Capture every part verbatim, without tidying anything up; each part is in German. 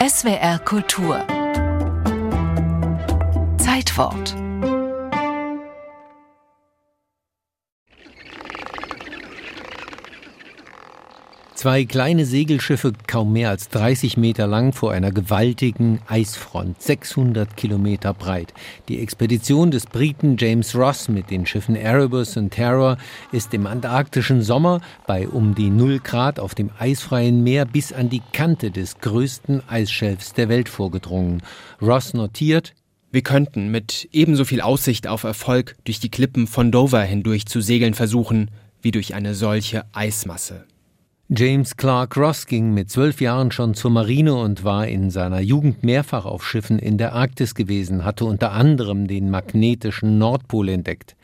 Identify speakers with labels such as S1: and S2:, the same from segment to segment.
S1: S W R Kultur Zeitwort.
S2: Zwei kleine Segelschiffe, kaum mehr als dreißig Meter lang, vor einer gewaltigen Eisfront, sechshundert Kilometer breit. Die Expedition des Briten James Ross mit den Schiffen Erebus und Terror ist im antarktischen Sommer bei um die null Grad auf dem eisfreien Meer bis an die Kante des größten Eisschelfs der Welt vorgedrungen. Ross notiert:
S3: Wir könnten mit ebenso viel Aussicht auf Erfolg durch die Klippen von Dover hindurch zu segeln versuchen, wie durch eine solche Eismasse.
S2: James Clark Ross ging mit zwölf Jahren schon zur Marine und war in seiner Jugend mehrfach auf Schiffen in der Arktis gewesen, hatte unter anderem den magnetischen Nordpol entdeckt.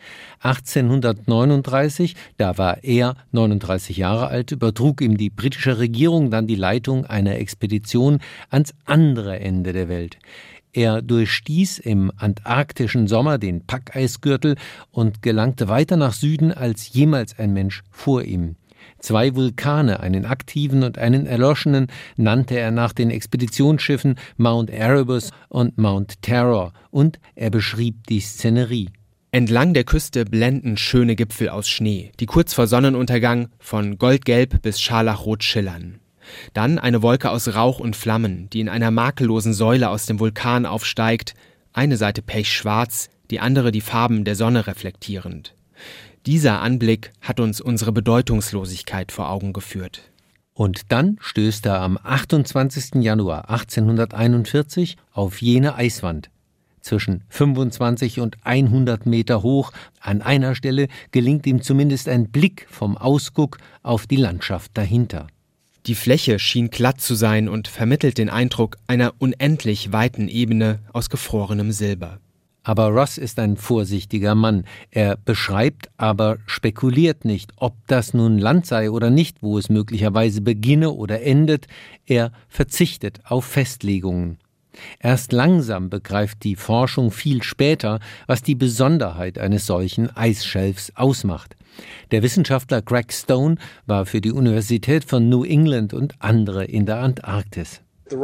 S2: achtzehnhundertneununddreißig, da war er neununddreißig Jahre alt, übertrug ihm die britische Regierung dann die Leitung einer Expedition ans andere Ende der Welt. Er durchstieß im antarktischen Sommer den Packeisgürtel und gelangte weiter nach Süden als jemals ein Mensch vor ihm. Zwei Vulkane, einen aktiven und einen erloschenen, nannte er nach den Expeditionsschiffen Mount Erebus und Mount Terror, und er beschrieb die Szenerie.
S3: Entlang der Küste blenden schöne Gipfel aus Schnee, die kurz vor Sonnenuntergang von goldgelb bis scharlachrot schillern. Dann eine Wolke aus Rauch und Flammen, die in einer makellosen Säule aus dem Vulkan aufsteigt, eine Seite pechschwarz, die andere die Farben der Sonne reflektierend. Dieser Anblick hat uns unsere Bedeutungslosigkeit vor Augen geführt.
S2: Und dann stößt er am achtundzwanzigsten Januar achtzehnhunderteinundvierzig auf jene Eiswand. Zwischen fünfundzwanzig und hundert Meter hoch, an einer Stelle gelingt ihm zumindest ein Blick vom Ausguck auf die Landschaft dahinter.
S3: Die Fläche schien glatt zu sein und vermittelt den Eindruck einer unendlich weiten Ebene aus gefrorenem Silber.
S2: Aber Ross ist ein vorsichtiger Mann. Er beschreibt, aber spekuliert nicht, ob das nun Land sei oder nicht, wo es möglicherweise beginne oder endet. Er verzichtet auf Festlegungen. Erst langsam begreift die Forschung viel später, was die Besonderheit eines solchen Eisschelfs ausmacht. Der Wissenschaftler Greg Stone war für die Universität von New England und andere in der Antarktis.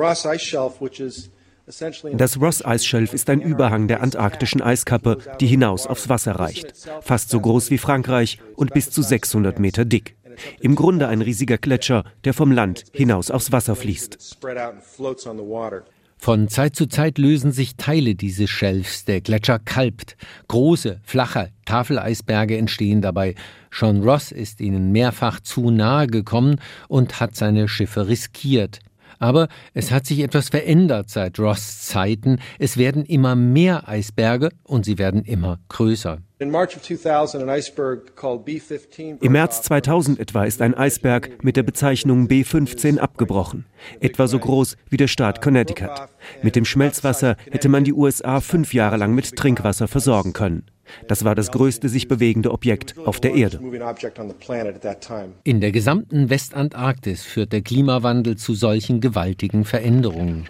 S4: Das Ross-Eisschelf ist ein Überhang der antarktischen Eiskappe, die hinaus aufs Wasser reicht. Fast so groß wie Frankreich und bis zu sechshundert Meter dick. Im Grunde ein riesiger Gletscher, der vom Land hinaus aufs Wasser fließt.
S2: Von Zeit zu Zeit lösen sich Teile dieses Schelfs, der Gletscher kalbt. Große, flache Tafeleisberge entstehen dabei. Schon Ross ist ihnen mehrfach zu nahe gekommen und hat seine Schiffe riskiert. Aber es hat sich etwas verändert seit Ross' Zeiten. Es werden immer mehr Eisberge und sie werden immer größer.
S4: Im März zweitausend etwa ist ein Eisberg mit der Bezeichnung B fünfzehn abgebrochen. Etwa so groß wie der Staat Connecticut. Mit dem Schmelzwasser hätte man die U S A fünf Jahre lang mit Trinkwasser versorgen können. Das war das größte sich bewegende Objekt auf der Erde.
S2: In der gesamten Westantarktis führt der Klimawandel zu solchen gewaltigen Veränderungen.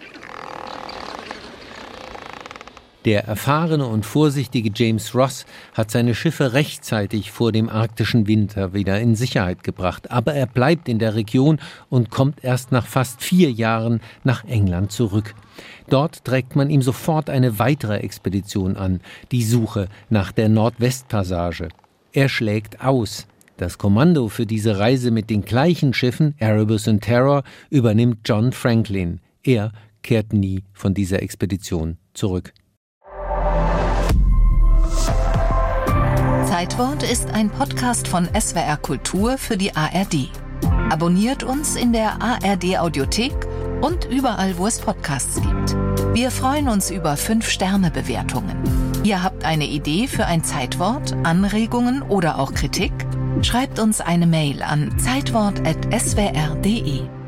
S2: Der erfahrene und vorsichtige James Ross hat seine Schiffe rechtzeitig vor dem arktischen Winter wieder in Sicherheit gebracht. Aber er bleibt in der Region und kommt erst nach fast vier Jahren nach England zurück. Dort trägt man ihm sofort eine weitere Expedition an, die Suche nach der Nordwestpassage. Er schlägt aus. Das Kommando für diese Reise mit den gleichen Schiffen, Erebus und Terror, übernimmt John Franklin. Er kehrt nie von dieser Expedition zurück.
S1: Zeitwort ist ein Podcast von S W R Kultur für die A R D. Abonniert uns in der A R D-Audiothek und überall, wo es Podcasts gibt. Wir freuen uns über fünf Sterne Bewertungen. Ihr habt eine Idee für ein Zeitwort, Anregungen oder auch Kritik? Schreibt uns eine Mail an zeitwort at s w r punkt d e.